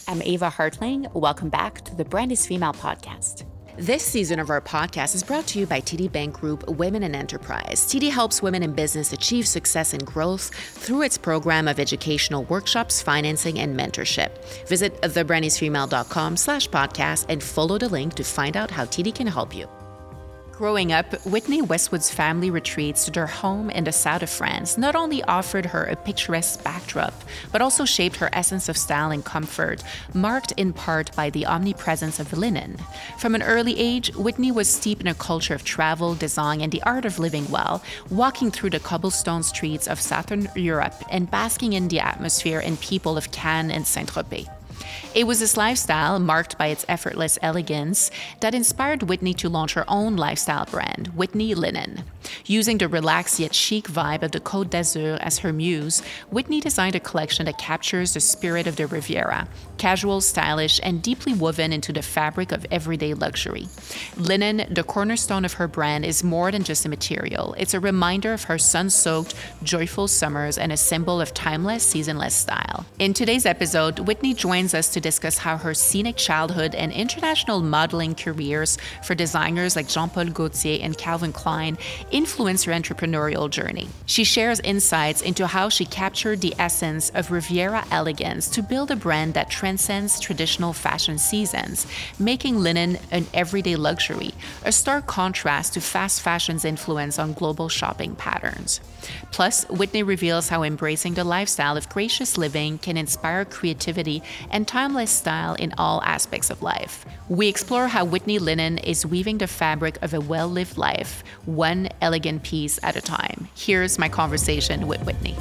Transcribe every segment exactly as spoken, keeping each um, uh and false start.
I'm Ava Hartling. Welcome back to the Brand is Female podcast. This season of our podcast is brought to you by T D Bank Group Women in Enterprise. T D helps women in business achieve success and growth through its program of educational workshops, financing, and mentorship. Visit thebrandisfemale.com slash podcast and follow the link to find out how T D can help you. Growing up, Whitney Westwood's family retreats to their home in the south of France not only offered her a picturesque backdrop, but also shaped her essence of style and comfort, marked in part by the omnipresence of linen. From an early age, Whitney was steeped in a culture of travel, design, and the art of living well, walking through the cobblestone streets of southern Europe and basking in the atmosphere and people of Cannes and Saint-Tropez. It was this lifestyle, marked by its effortless elegance, that inspired Whitney to launch her own lifestyle brand, Whitney Linen. Using the relaxed yet chic vibe of the Côte d'Azur as her muse, Whitney designed a collection that captures the spirit of the Riviera, casual, stylish, and deeply woven into the fabric of everyday luxury. Linen, the cornerstone of her brand, is more than just a material. It's a reminder of her sun-soaked, joyful summers and a symbol of timeless, seasonless style. In today's episode, Whitney joins us to discuss how her scenic childhood and international modeling careers for designers like Jean-Paul Gaultier and Calvin Klein influenced her entrepreneurial journey. She shares insights into how she captured the essence of Riviera elegance to build a brand that transcends traditional fashion seasons, making linen an everyday luxury, a stark contrast to fast fashion's influence on global shopping patterns. Plus, Whitney reveals how embracing the lifestyle of gracious living can inspire creativity and timeless style in all aspects of life. We explore how Whitney Linen is weaving the fabric of a well-lived life, one elegant piece at a time. Here's my conversation with Whitney.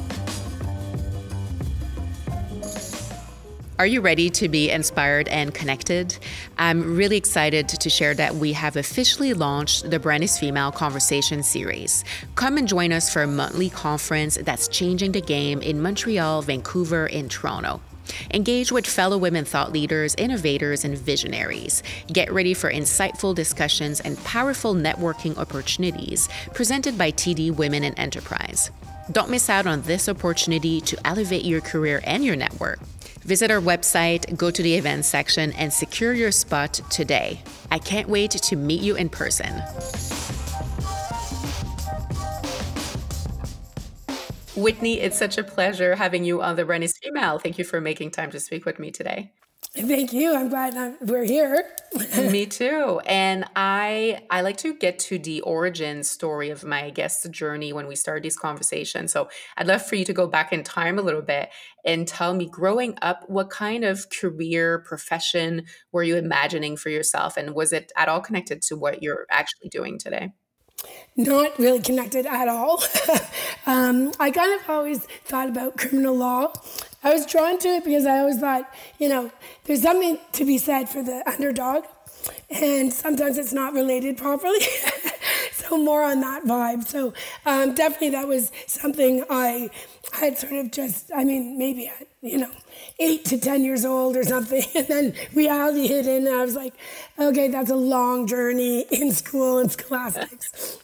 Are you ready to be inspired and connected? I'm really excited to share that we have officially launched the Brand is Female Conversation series. Come and join us for a monthly conference that's changing the game in Montreal, Vancouver, and Toronto. Engage with fellow women thought leaders, innovators, and visionaries. Get ready for insightful discussions and powerful networking opportunities presented by T D Women in Enterprise. Don't miss out on this opportunity to elevate your career and your network. Visit our website, go to the events section, and secure your spot today. I can't wait to meet you in person. Whitney, it's such a pleasure having you on the Brand is Female. Thank you for making time to speak with me today. Thank you. I'm glad I'm, we're here. Me too. And I I like to get to the origin story of my guest's journey when we started this conversation. So I'd love for you to go back in time a little bit and tell me, growing up, what kind of career, profession were you imagining for yourself? And was it at all connected to what you're actually doing today? Not really connected at all. um, I kind of always thought about criminal law. I was drawn to it because I always thought, you know, there's something to be said for the underdog, and sometimes it's not related properly. So more on that vibe. So um, definitely that was something I had sort of just, I mean, maybe at, you know, eight to ten years old or something. And then reality hit in and I was like, okay, that's a long journey in school and scholastics.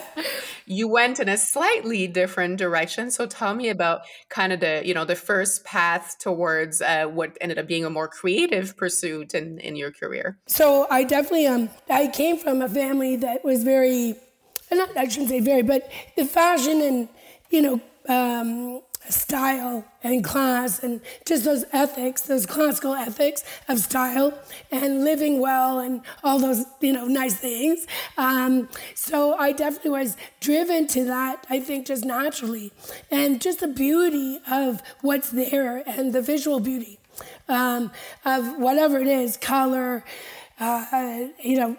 You went in a slightly different direction. So tell me about kind of the, you know, the first path towards uh, what ended up being a more creative pursuit in, in your career. So I definitely, um, I came from a family that was very, not, I shouldn't say very, but the fashion and, you know, um, style and class and just those ethics, those classical ethics of style and living well and all those, you know, nice things. Um, so I definitely was driven to that, I think, just naturally. And just the beauty of what's there and the visual beauty um, of whatever it is, color, uh, you know,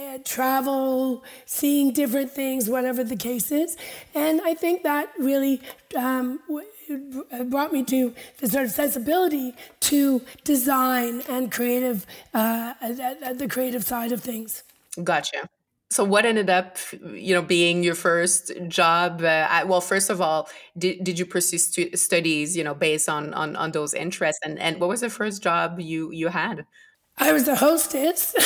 travel, seeing different things, whatever the case is. And I think that really um, brought me to the sort of sensibility to design and creative, uh, the creative side of things. Gotcha. So what ended up, you know, being your first job? Uh, at, well, first of all, did, did you pursue stu- studies, you know, based on, on, on those interests? And, and what was the first job you, you had? I was a hostess,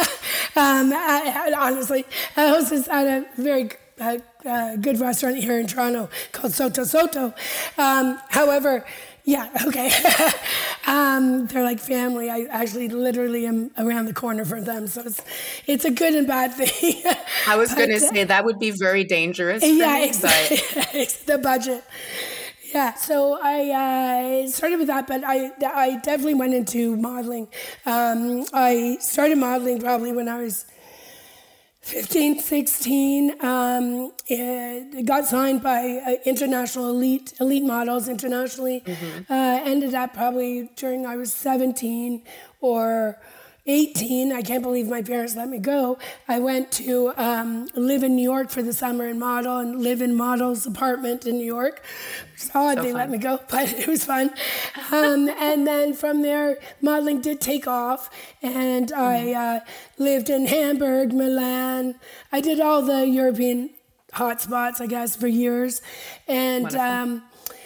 um, I, I, honestly, a hostess at a very uh, uh, good restaurant here in Toronto called Soto Soto. Um, however, yeah, okay. Um, they're like family. I actually literally am around the corner from them. So it's it's a good and bad thing. I was going to But, uh, say that would be very dangerous for yeah, me, exactly. but It's the budget. Yeah, so I uh, started with that, but I, I definitely went into modeling. Um, I started modeling probably when I was fifteen, sixteen. Um, it got signed by uh, international elite elite models internationally. Uh, ended up probably during I was seventeen or eighteen. I can't believe my parents let me go. I went to um, live in New York for the summer and model and live in model's apartment in New York. It's odd So they fun. let me go, but it was fun. Um, and then from there, modeling did take off, and I uh, lived in Hamburg, Milan. I did all the European hotspots, I guess, for years. And Wonderful. um,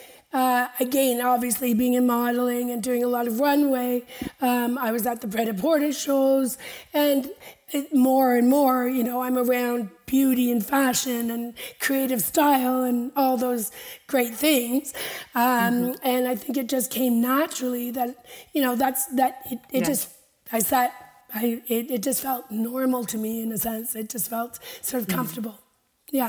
uh, again, obviously being in modeling and doing a lot of runway, um, I was at the Pret-a-Porter shows, and it, more and more, you know, I'm around beauty and fashion and creative style and all those great things. Um, Mm-hmm. And I think it just came naturally that, you know, that's that it, it Yeah. just, I sat, I, it, it just felt normal to me in a sense. It just felt sort of comfortable. Yeah.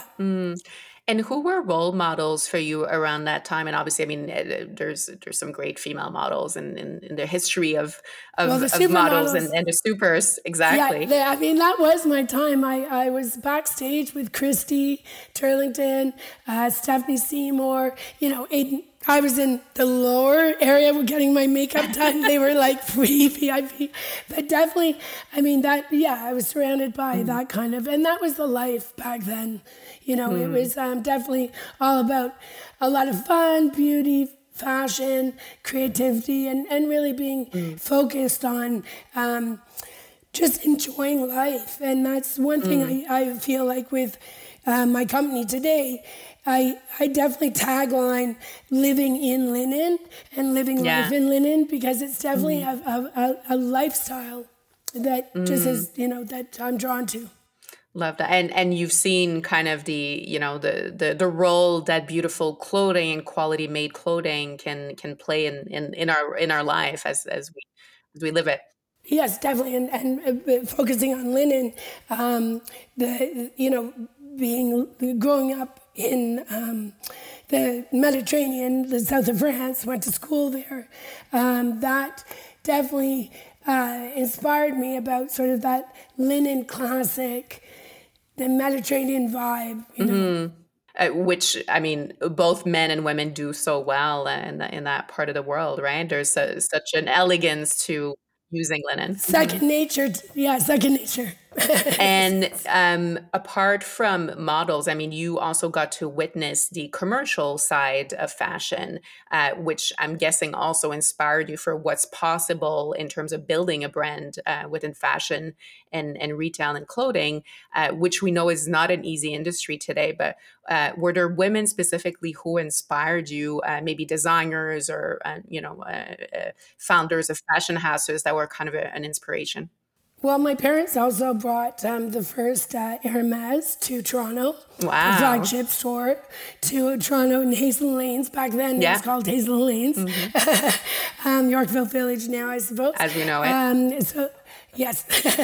And who were role models for you around that time? And obviously, I mean, eh, there's there's some great female models in, in, in the history of Well, of, the of models and, supermodels. and the supers. Yeah, Exactly. they, I mean, that was my time. I, I was backstage with Christy Turlington, uh, Stephanie Seymour, you know, Aiden. I was in the lower area getting my makeup done. They were like free V I P. But definitely, I mean, that, yeah, I was surrounded by that kind of, and that was the life back then. You know, it was um, definitely all about a lot of fun, beauty, fashion, creativity, and, and really being focused on um, just enjoying life. And that's one thing I, I feel like with uh, my company today, I, I definitely tagline living in linen and living Yeah. life in linen, because it's definitely a, a, a, a lifestyle that just is, you know, that I'm drawn to. Love that. And and you've seen kind of the, you know, the the the role that beautiful clothing and quality made clothing can can play in in, in our in our life as as we as we live it. Yes, definitely, and and uh, focusing on linen, um, the you know being growing up in um, the Mediterranean, the south of France, went to school there. Um, that definitely uh, inspired me about sort of that linen classic, the Mediterranean vibe. You know, Uh, which I mean, both men and women do so well in in that part of the world, right? There's a, such an elegance to using linen. second nature. t- Yeah, second nature. And um, apart from models, I mean, you also got to witness the commercial side of fashion, uh, which I'm guessing also inspired you for what's possible in terms of building a brand uh, within fashion and, and retail and clothing, uh, which we know is not an easy industry today. But uh, were there women specifically who inspired you, uh, maybe designers or, uh, you know, uh, uh, founders of fashion houses that were kind of a, an inspiration? Well, my parents also brought um, the first uh, Hermes to Toronto, Wow. the flagship store to Toronto in Hazel Lanes. Back then, it Yeah. was called Hazel Lanes. um, Yorkville Village now, I suppose. As we know it. Um, so, yes.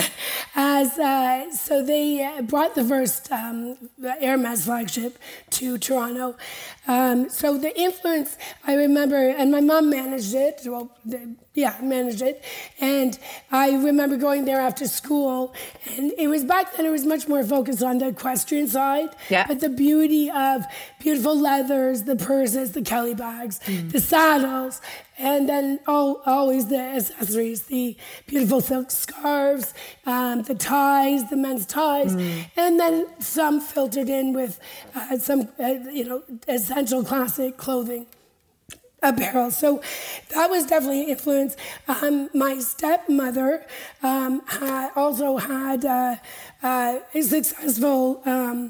As uh, so they uh, brought the first um, the Hermes flagship to Toronto. Um, so the influence, I remember, and my mom managed it. Well, the, yeah, managed it. And I remember going there after school, and it was back then, it was much more focused on the equestrian side. Yeah. But the beauty of beautiful leathers, the purses, the Kelly bags, the saddles, and then all, always the accessories, the beautiful silk scarves, um, the ties, the men's ties, and then some filtered in with uh, some, uh, you know, essential classic clothing. Apparel. So that was definitely an influence. Um, my stepmother um, had also had uh, uh, a successful um,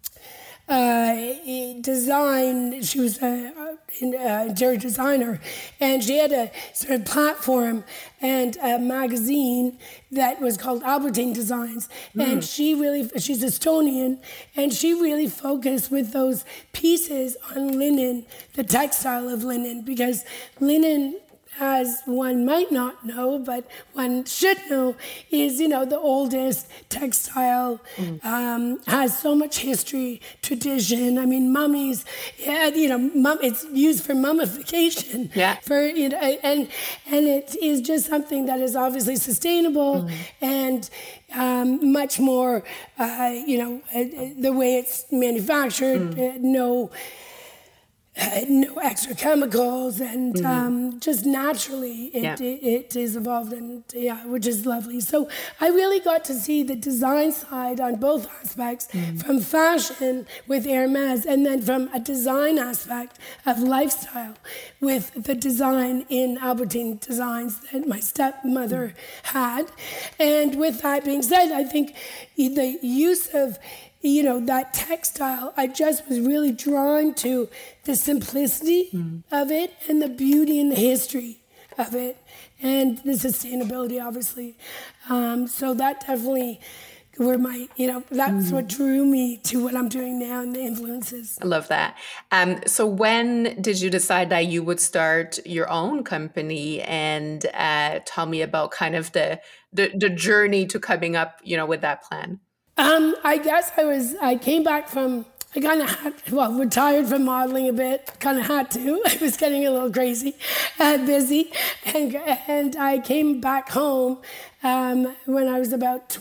uh, design. She was a, a interior designer, and she had a sort of platform and a magazine that was called Albertine Designs. And she really, she's Estonian, and she really focused with those pieces on linen, the textile of linen, because linen as one might not know, but one should know, is, you know, the oldest textile, mm. um, has so much history, tradition. I mean, mummies, yeah, you know, mum, it's used for mummification. Yeah. For, you know, and, and it is just something that is obviously sustainable mm. and um, much more, uh, you know, uh, the way it's manufactured, mm. uh, no... Uh, no extra chemicals, and mm-hmm. um, just naturally it, yeah. it, it is evolved, and yeah, which is lovely. So I really got to see the design side on both aspects, mm-hmm. from fashion with Hermès, and then from a design aspect of lifestyle with the design in Albertine Designs that my stepmother mm-hmm. had. And with that being said, I think the use of, you know, that textile, I just was really drawn to the simplicity mm. of it and the beauty and the history of it and the sustainability, obviously. Um, so that definitely were my, you know, that's mm. what drew me to what I'm doing now and the influences. I love that. Um, so when did you decide that you would start your own company? And uh, tell me about kind of the, the the journey to coming up, you know, with that plan. Um, I guess I was, I came back from, I kind of had, well, retired from modeling a bit, kind of had to. I was getting a little crazy and busy. And, and I came back home um, when I was about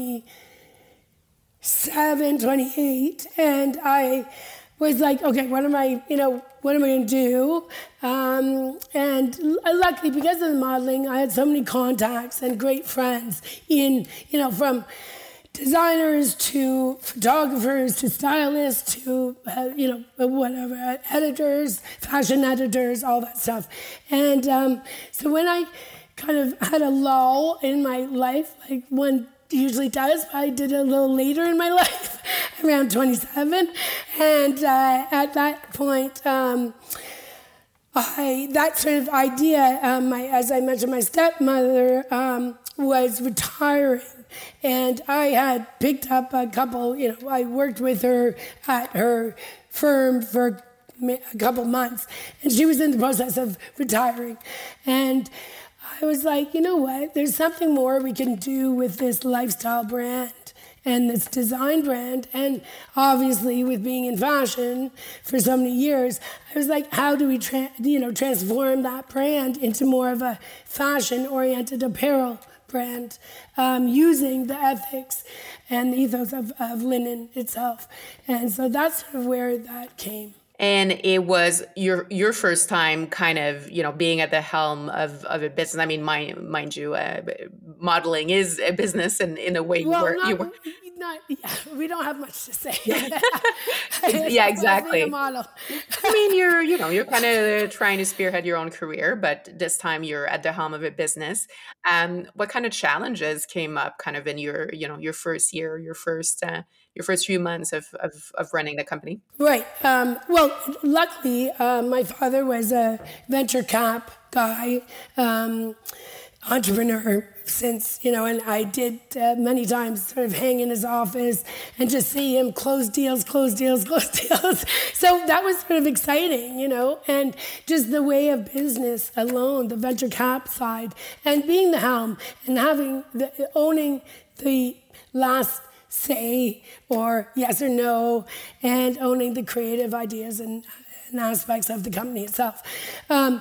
twenty-seven, twenty-eight. And I was like, okay, what am I, you know, what am I going to do? Um, and luckily, because of the modeling, I had so many contacts and great friends in, you know, from designers to photographers to stylists to, uh, you know, whatever, uh, editors, fashion editors, all that stuff. And um, so when I kind of had a lull in my life, like one usually does, I did a little later in my life, around twenty-seven. And uh, at that point, um, I that sort of idea, um, my, as I mentioned, my stepmother um, was retiring. And I had picked up a couple, you know, I worked with her at her firm for a couple months, and she was in the process of retiring. And I was like, you know what, there's something more we can do with this lifestyle brand and this design brand. And obviously with being in fashion for so many years, I was like, how do we tra- you know, transform that brand into more of a fashion-oriented apparel brand, um, using the ethics and the ethos of, of linen itself. And so that's sort of where that came. And it was your your first time kind of, you know, being at the helm of, of a business. I mean, mind, mind you, uh, modeling is a business, and in a way well, you were... Not, you were not, yeah, we don't have much to say. Yeah, exactly. A model. I mean, you're, you know, you're kind of trying to spearhead your own career, but this time you're at the helm of a business. Um, what kind of challenges came up kind of in your, you know, your first year, your first, uh, your first few months of, of, of running the company? Right. Um, well, luckily, uh, my father was a venture cap guy, um, entrepreneur since, you know, and I did uh, many times sort of hang in his office and just see him close deals, close deals, close deals. So that was sort of exciting, you know, and just the way of business alone, the venture cap side, and being the helm and having the, owning the last say or yes or no, and owning the creative ideas and, and aspects of the company itself. Um,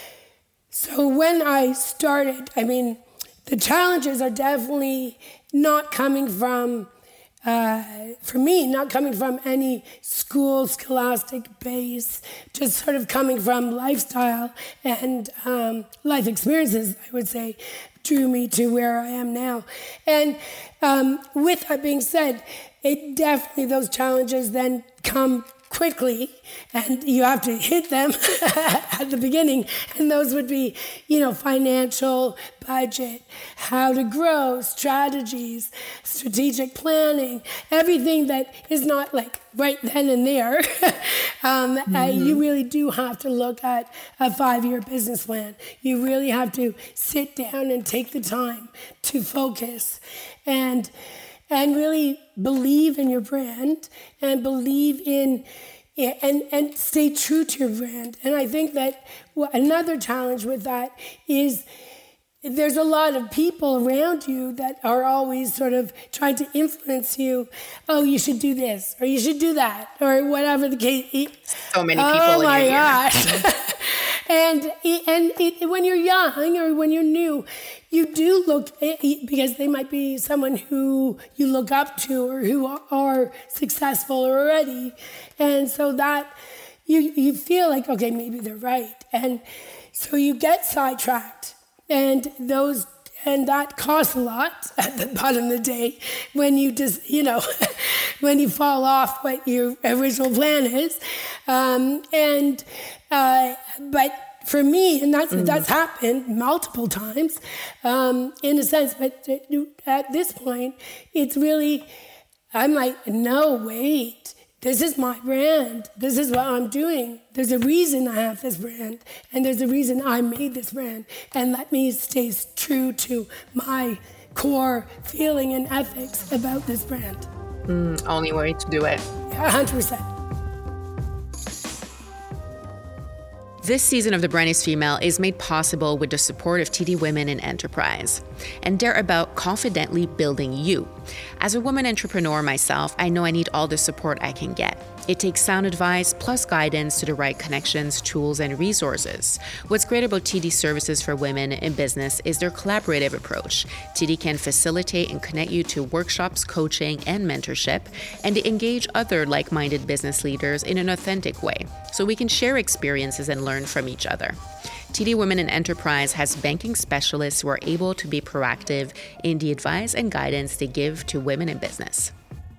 so when I started, I mean, the challenges are definitely not coming from, uh, for me, not coming from any school scholastic base, just sort of coming from lifestyle and um, life experiences, I would say, drew me to where I am now. And um, with that being said, it definitely, those challenges then come quickly, and you have to hit them at the beginning. And those would be, you know, financial, budget, how to grow, strategies, strategic planning, everything that is not like right then and there. um, mm-hmm. uh, you really do have to look at a five-year business plan. You really have to sit down and take the time to focus and and really believe in your brand and believe in Yeah, and, and stay true to your brand. And I think that another challenge with that is there's a lot of people around you that are always sort of trying to influence you. Oh, you should do this, or you should do that, or whatever the case. So many people oh in my your ear. gosh. and and it, when you're young or when you're new, you do look, because they might be someone who you look up to or who are successful already. And so that you you feel like, okay, maybe they're right. And so you get sidetracked. And those and that costs a lot at the bottom of the day when you just, you know, when you fall off what your original plan is. Um, and uh, but for me, and that's mm. that's happened multiple times, um, in a sense. But at this point, it's really, I'm like, no, wait. This is my brand. This is what I'm doing. There's a reason I have this brand, and there's a reason I made this brand. And let me stay true to my core feeling and ethics about this brand. Mm, only way to do it. Yeah, one hundred percent. This season of The Brand is Female is made possible with the support of T D Women in Enterprise. And they're about confidently building you. As a woman entrepreneur myself, I know I need all the support I can get. It takes sound advice plus guidance to the right connections, tools, and resources. What's great about T D Services for Women in Business is their collaborative approach. T D can facilitate and connect you to workshops, coaching, and mentorship, and they engage other like-minded business leaders in an authentic way, so we can share experiences and learn from each other. T D Women in Enterprise has banking specialists who are able to be proactive in the advice and guidance they give to women in business.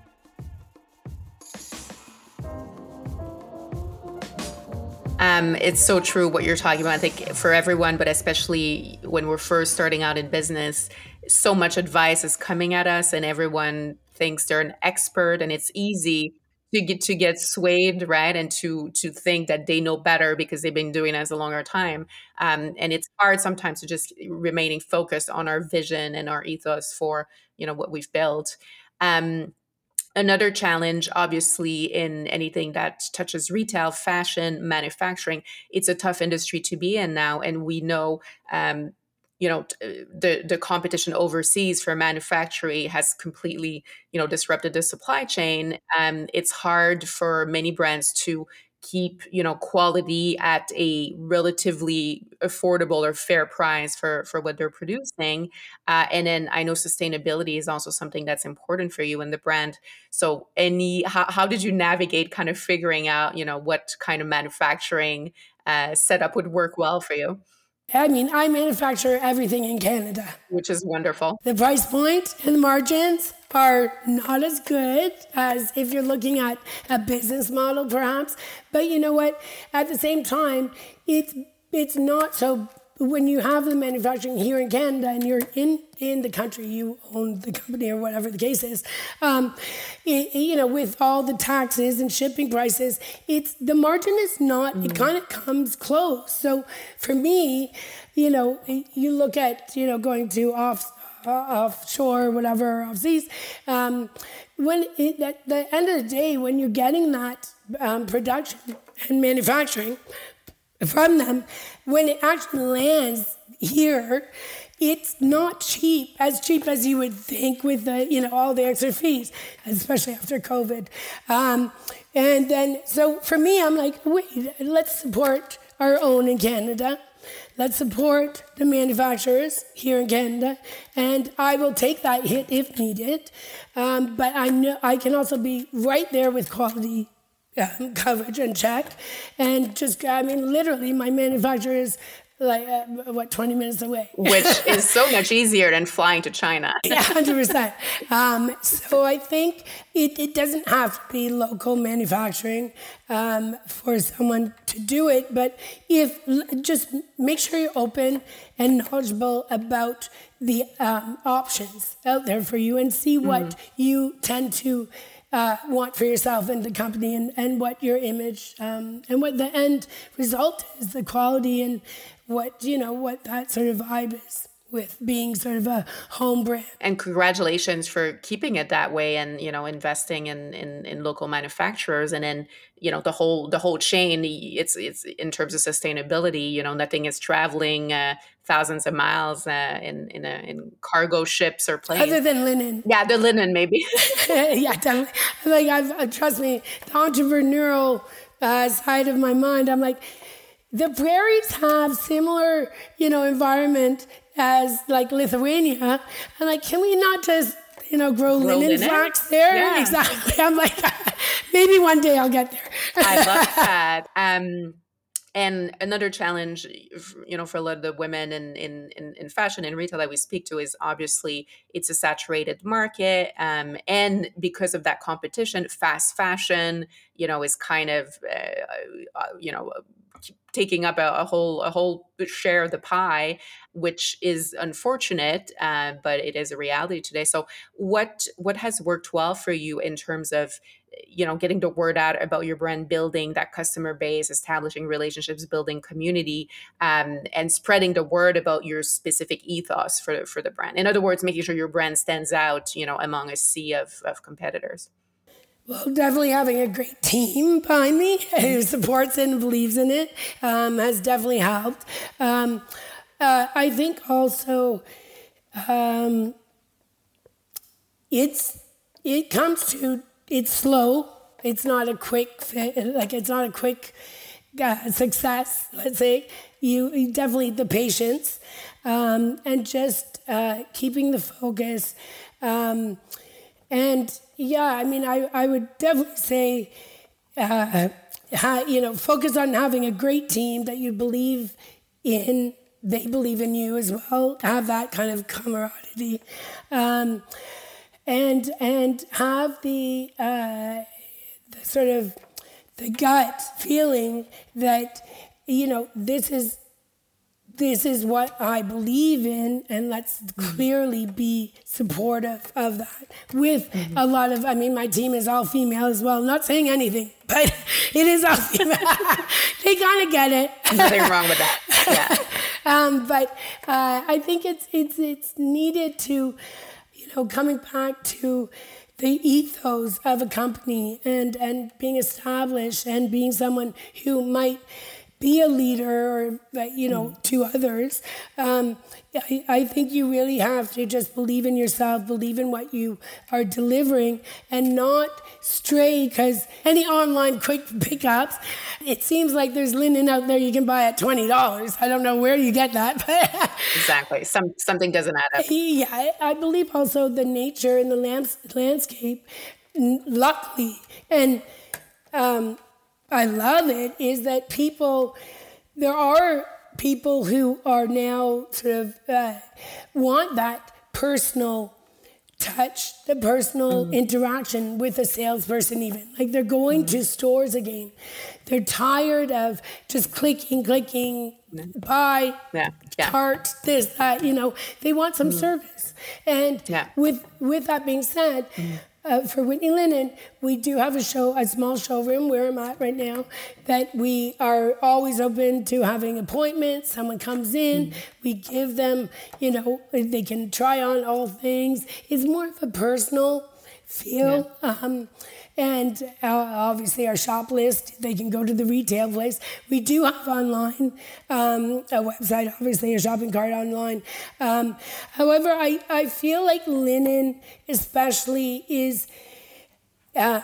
Um, it's so true what you're talking about. I think for everyone, but especially when we're first starting out in business, so much advice is coming at us and everyone thinks they're an expert, and it's easy to get to get swayed, right? And to to think that they know better because they've been doing it as a longer time. Um, and it's hard sometimes to just remaining focused on our vision and our ethos for, you know, what we've built. Um, Another challenge, obviously, in anything that touches retail, fashion, manufacturing, it's a tough industry to be in now. And we know, um, you know, the, the competition overseas for manufacturing has completely, you know, disrupted the supply chain. Um, it's hard for many brands to keep, you know, quality at a relatively affordable or fair price for, for what they're producing. Uh, and then I know sustainability is also something that's important for you and the brand. So any, how, how did you navigate kind of figuring out, you know, what kind of manufacturing uh, setup would work well for you? I mean, I manufacture everything in Canada. Which is wonderful. The price point and the margins are not as good as if you're looking at a business model, perhaps. But you know what? At the same time, it's it's not so. When you have the manufacturing here in Canada and you're in, in the country, you own the company or whatever the case is, um, it, you know, with all the taxes and shipping prices, it's the margin is not, mm. it kind of comes close. So for me, you know, you look at, you know, going to off, uh, offshore, whatever, overseas, um, when it, at the end of the day, when you're getting that um, production and manufacturing from them, when it actually lands here, it's not cheap, as cheap as you would think with the, you know, all the extra fees, especially after COVID. Um, and then, so for me, I'm like, wait, let's support our own in Canada. Let's support the manufacturers here in Canada, and I will take that hit if needed. Um, but I know I can also be right there with quality Um, coverage and check, and just, I mean, literally my manufacturer is like, uh, what, twenty minutes away. Which is so much easier than flying to China. Yeah, one hundred percent. Um, so I think it, it doesn't have to be local manufacturing um, for someone to do it, but if just make sure you're open and knowledgeable about the um, options out there for you and see what mm. you tend to Uh, want for yourself and the company, and, and what your image um, and what the end result is, the quality and what, you know, what that sort of vibe is with being sort of a home brand. And congratulations for keeping it that way, and you know, investing in in, in local manufacturers, and then you know the whole the whole chain. It's it's in terms of sustainability. You know, nothing is traveling uh, thousands of miles uh, in in, a, in cargo ships or planes. Other than linen. Yeah, the linen maybe. Yeah, definitely. Like I've trust me, the entrepreneurial uh, side of my mind. I'm like, the prairies have similar, you know, environment as like Lithuania. And like, can we not just, you know, grow, grow linen, linen flax there? Yeah. Exactly. I'm like, maybe one day I'll get there. I love that. Um, and another challenge, you know, for a lot of the women in, in, in, in fashion and retail that we speak to is obviously it's a saturated market. Um, and because of that competition, fast fashion, you know, is kind of, uh, uh, you know, taking up a, a whole a whole share of the pie, which is unfortunate, uh, but it is a reality today. So, what what has worked well for you in terms of, you know, getting the word out about your brand, building that customer base, establishing relationships, building community, um, and spreading the word about your specific ethos for for the brand? In other words, making sure your brand stands out, you know, among a sea of of competitors. Well, definitely having a great team behind me who supports it and believes in it um, has definitely helped. Um, uh, I think also um, it's it comes to it's slow. It's not a quick fit, like it's not a quick uh, success. Let's say you, you definitely the patience um, and just uh, keeping the focus um, and. Yeah, I mean, I, I would definitely say, uh, ha, you know, focus on having a great team that you believe in. They believe in you as well. Have that kind of camaraderie, um, and and have the, uh, the sort of the gut feeling that you know this is. This is what I believe in, and let's clearly be supportive of that with mm-hmm. a lot of, I mean, my team is all female as well. I'm not saying anything, but it is all female. They kind of get it. Nothing wrong with that. Yeah. um, but uh, I think it's it's it's needed to, you know, coming back to the ethos of a company and, and being established and being someone who might be a leader or, you know, mm. to others. Um, I, I think you really have to just believe in yourself, believe in what you are delivering and not stray because any online quick pickups, it seems like there's linen out there you can buy at twenty dollars. I don't know where you get that. But exactly. Some, something doesn't add up. Yeah, I, I believe also the nature and the lands, landscape, luckily, and um, I love it, is that people, there are people who are now sort of uh, want that personal touch, the personal mm. interaction with a salesperson even. Like they're going mm. to stores again. They're tired of just clicking, clicking, mm. buy, yeah. Yeah. cart, this, that, you know. They want some mm. service. And yeah. with with that being said, mm. Uh, for Whitney Linen, we do have a show, a small showroom where I'm at right now, that we are always open to having appointments. Someone comes in, mm-hmm. we give them, you know, they can try on all things. It's more of a personal feel. Yeah. Um, and uh, obviously our shop list, they can go to the retail place. We do have online, um, a website, obviously a shopping cart online. Um, however, I, I feel like linen especially is uh,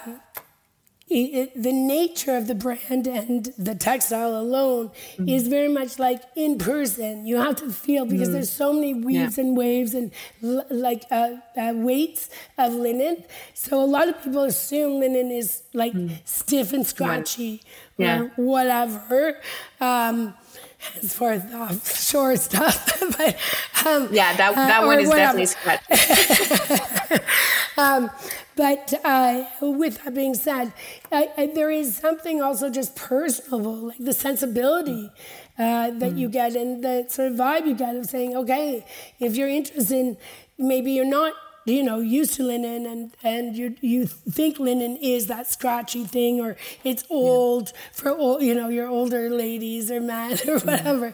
it, it, the nature of the brand and the textile alone mm. is very much like in person. You have to feel, because mm. there's so many weaves yeah. and waves and l- like uh, uh, weights of linen. So a lot of people assume linen is like mm. stiff and scratchy yeah. or whatever. Um, henceforth offshore stuff. but, um, yeah, that that uh, one is whatever. Definitely scratchy. um, But uh, with that being said, I, I, there is something also just personable, like the sensibility uh, that mm. you get and the sort of vibe you get of saying, okay, if you're interested in, maybe you're not, you know, used to linen and, and you you think linen is that scratchy thing or it's old yeah. for, old, you know, your older ladies or men or whatever.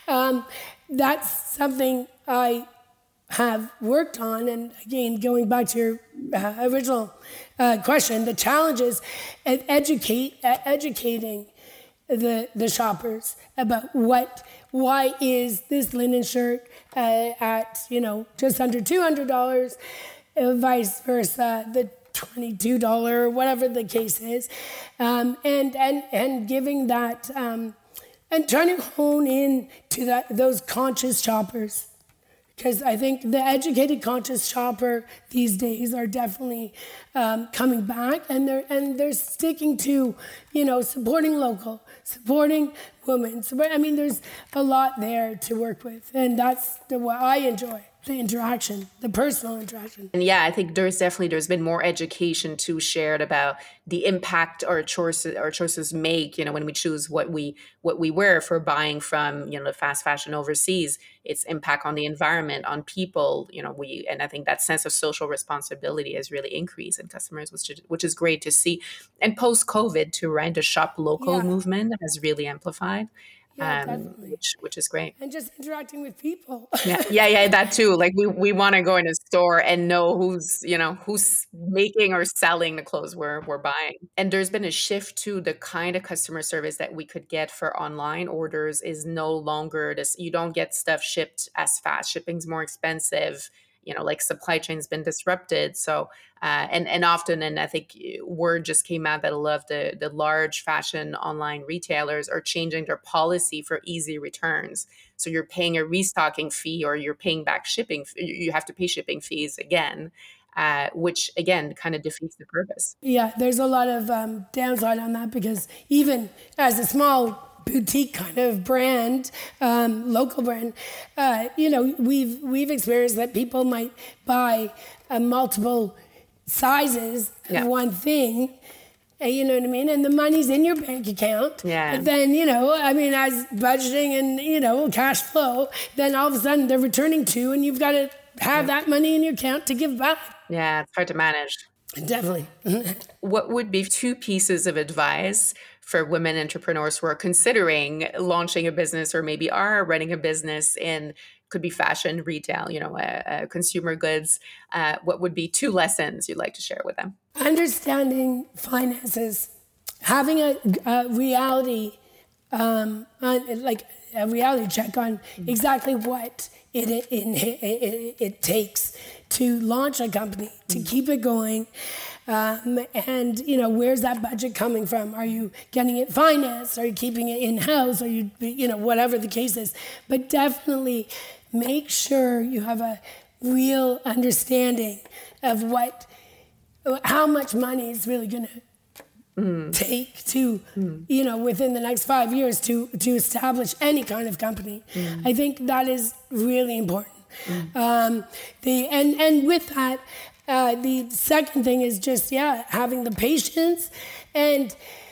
Um, that's something I have worked on. And again, going back to your uh, original uh, question, the challenge is at educate, at educating the the shoppers about what, why is this linen shirt uh, at, you know, just under two hundred dollars, uh, vice versa, the twenty-two dollars, or whatever the case is, um, and, and, and giving that, um, and trying to hone in to that, those conscious shoppers. Because I think the educated, conscious shopper these days are definitely um, coming back, and they're and they're sticking to, you know, supporting local, supporting women. Support, I mean, there's a lot there to work with, and that's the, what I enjoy. The interaction, the personal interaction. And yeah, I think there's definitely, there's been more education too shared about the impact our choices, our choices make, you know, when we choose what we, what we wear for buying from, you know, the fast fashion overseas, its impact on the environment, on people, you know, we, and I think that sense of social responsibility has really increased in customers, which is, which is great to see. And post COVID too, right? The shop local Yeah. movement has really amplified. Yeah, um, definitely. which which is great. And just interacting with people. Yeah, yeah, yeah, that too. Like we we want to go in a store and know who's, you know, who's making or selling the clothes we're we're buying. And there's been a shift to the kind of customer service that we could get for online orders is no longer this. You don't get stuff shipped as fast. Shipping's more expensive. You know, like supply chain's been disrupted. So, uh, and and often, and I think word just came out that a lot of the the large fashion online retailers are changing their policy for easy returns. So you're paying a restocking fee, or you're paying back shipping. You have to pay shipping fees again, uh, which again kind of defeats the purpose. Yeah, there's a lot of um, downside on that, because even as a small boutique kind of brand, um, local brand, uh, you know, we've we've experienced that people might buy uh, multiple sizes Yeah. of one thing. uh, You know what I mean? And the money's in your bank account. Yeah. But then, you know, I mean, as budgeting and, you know, cash flow, then all of a sudden they're returning to, and you've got to have that money in your account to give back. Yeah, it's hard to manage. Definitely. What would be two pieces of advice for women entrepreneurs who are considering launching a business, or maybe are running a business in, could be fashion, retail, you know, uh, uh, consumer goods? Uh, what would be two lessons you'd like to share with them? Understanding finances, having a, a reality, um, on, like a reality check on exactly what it it, it, it it takes to launch a company, to keep it going. Um, and, you know, where's that budget coming from? Are you getting it financed? Are you keeping it in-house? Are you, you know, whatever the case is. But definitely make sure you have a real understanding of what, how much money is really going to Mm. take to, mm. you know, within the next five years to, to establish any kind of company. Mm. I think that is really important. Mm. Um, the and and with that, uh, the second thing is just yeah, having the patience, and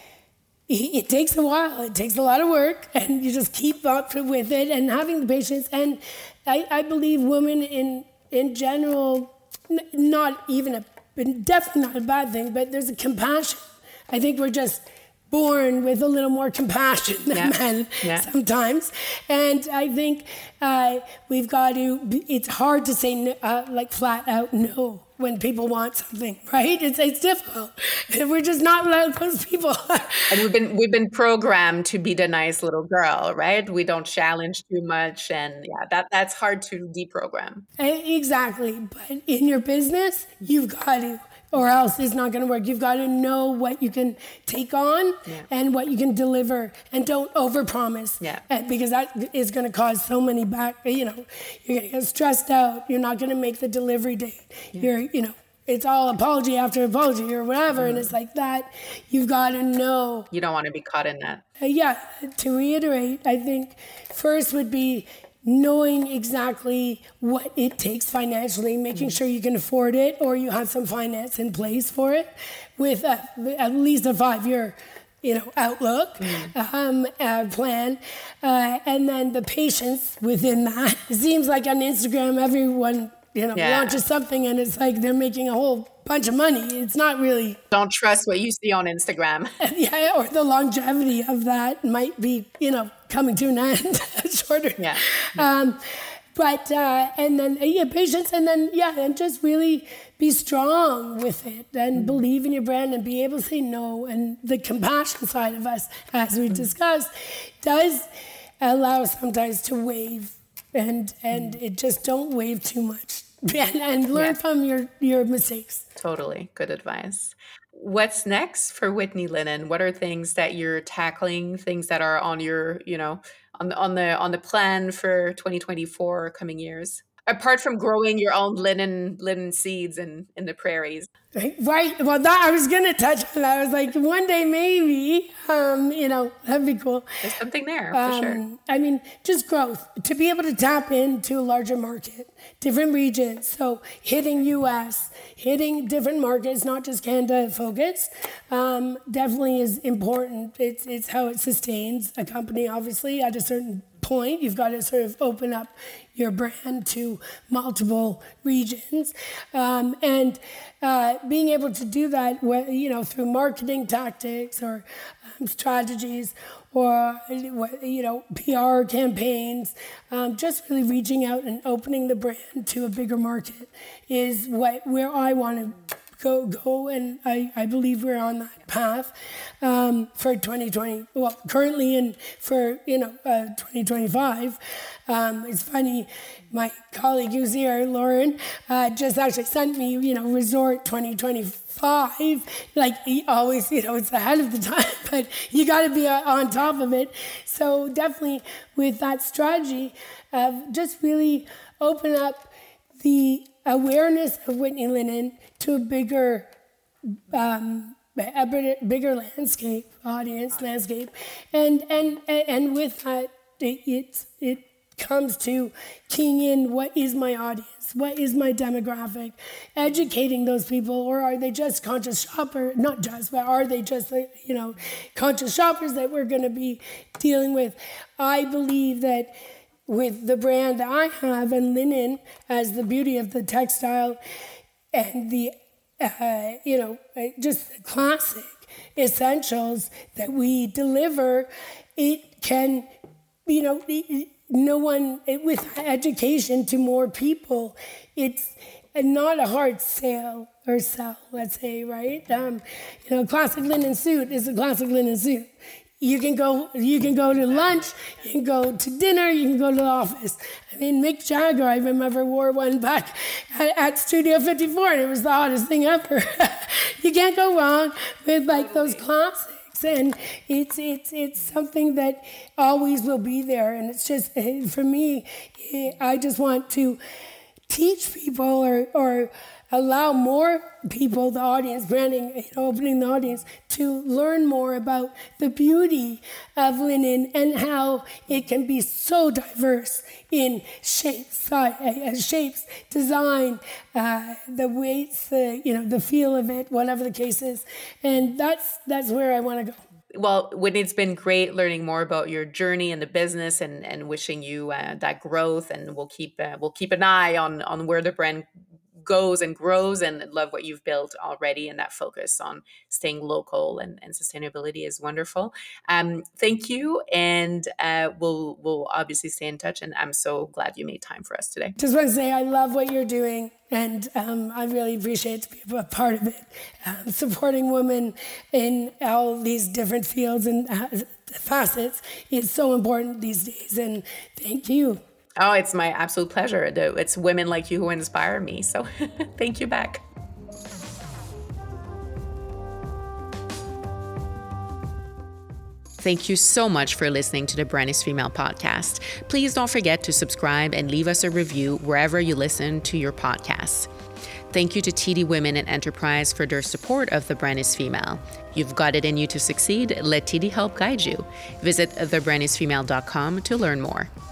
it, it takes a while. It takes a lot of work, and you just keep up with it, and having the patience. And I, I believe women in in general, n- not even a definitely not a bad thing, but there's a compassion. I think we're just born with a little more compassion than yeah. men yeah. sometimes. And I think uh, we've got to, it's hard to say no, uh, like flat out no when people want something, right? It's it's difficult. We're just not those people. And we've been we've been programmed to be the nice little girl, right? We don't challenge too much, and yeah, that that's hard to deprogram. Exactly. But in your business, you've got to, or else it's not going to work. You've got to know what you can take on yeah. and what you can deliver, and don't overpromise. Yeah. Because that is going to cause so many back, you know, you're going to get stressed out. You're not going to make the delivery date. Yeah. You're, you know, it's all apology after apology or whatever. Mm. And it's like that. You've got to know. You don't want to be caught in that. Uh, yeah. To reiterate, I think first would be knowing exactly what it takes financially, making sure you can afford it, or you have some finance in place for it, with a, at least a five-year, you know, outlook, mm. um, uh, plan, uh, and then the patience within that. It seems like on Instagram, everyone, you know, yeah. launches something, and it's like they're making a whole bunch of money. It's not really. Don't trust what you see on Instagram. Yeah, or the longevity of that might be, you know, coming to an end, shorter. Yeah. Um, but, uh, and then, uh, yeah, patience, and then, yeah, and just really be strong with it and mm-hmm. believe in your brand and be able to say no. And the compassion side of us, as we mm-hmm. discussed, does allow sometimes to wave and, and mm-hmm. it just don't wave too much and, and learn yeah. from your, your mistakes. Totally. Good advice. What's next for Whitney Linen? What are things that you're tackling, things that are on your, you know, on the, on the, on the plan for twenty twenty-four coming years? Apart from growing your own linen linen seeds in, in the prairies. Right. Well, that I was going to touch on that. I was like, one day maybe, um, you know, that'd be cool. There's something there, for um, sure. I mean, just growth. To be able to tap into a larger market, different regions. So hitting U S, hitting different markets, not just Canada focused, um, definitely is important. It's, it's how it sustains a company, obviously, at a certain point. You've got to sort of open up your brand to multiple regions. Um, and uh, being able to do that, you know, through marketing tactics or um, strategies or, you know, P R campaigns, um, just really reaching out and opening the brand to a bigger market is what where I want to go, go, and I, I believe we're on that path um, for twenty twenty. Well, currently, and for you know uh, twenty twenty-five. Um, it's funny, my colleague who's here, Lauren, uh, just actually sent me, you know, Resort twenty twenty-five. Like he always, you know, it's ahead of the time, but you got to be on top of it. So definitely with that strategy of just really open up the awareness of Whitney Linen to a bigger, um, a bigger, bigger landscape, audience landscape, and and and with that, it it, it comes to keying in what is my audience, what is my demographic, educating those people, or are they just conscious shopper? Not just, but are they just you know conscious shoppers that we're going to be dealing with? I believe that with the brand that I have and linen as the beauty of the textile and the, uh, you know, just classic essentials that we deliver, it can, you know, no one, with education to more people, it's not a hard sale or sell, let's say, right? Um, you know, a classic linen suit is a classic linen suit. You can go. You can go to lunch. You can go to dinner. You can go to the office. I mean, Mick Jagger, I remember wore one back at, at Studio fifty-four, and it was the hottest thing ever. You can't go wrong with like those classics, and it's it's it's something that always will be there. And it's just for me, I just want to teach people or or. allow more people, the audience, branding, you know, opening the audience, to learn more about the beauty of linen and how it can be so diverse in shapes, uh, shapes, design, uh, the weights, the you know, the feel of it, whatever the case is, and that's that's where I want to go. Well, Whitney, it's been great learning more about your journey in the business, and and wishing you uh, that growth. And we'll keep uh, we'll keep an eye on on where the brand goes and grows, and love what you've built already, and that focus on staying local and, and sustainability is wonderful. Um, thank you, and uh, we'll we'll obviously stay in touch, and I'm so glad you made time for us today. Just want to say I love what you're doing, and um, I really appreciate to be a part of it. Um, supporting women in all these different fields and uh, facets is so important these days, and thank you. Oh, it's my absolute pleasure. It's women like you who inspire me. So thank you back. Thank you so much for listening to the Brand is Female podcast. Please don't forget to subscribe and leave us a review wherever you listen to your podcasts. Thank you to T D Women in Enterprise for their support of The Brand is Female. You've got it in you to succeed. Let T D help guide you. Visit the brand is female dot com to learn more.